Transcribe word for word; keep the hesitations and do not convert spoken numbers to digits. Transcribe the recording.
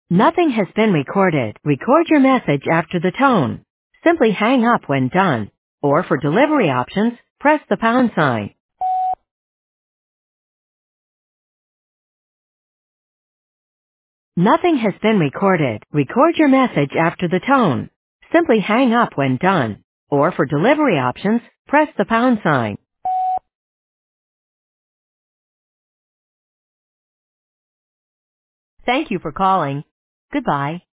Nothing has been recorded. Record your message after the tone. Simply hang up when done. Or for delivery options, press the pound sign. Nothing has been recorded. Record your message after the tone. Simply hang up when done. Or for delivery options, press the pound sign. Thank you for calling. Goodbye.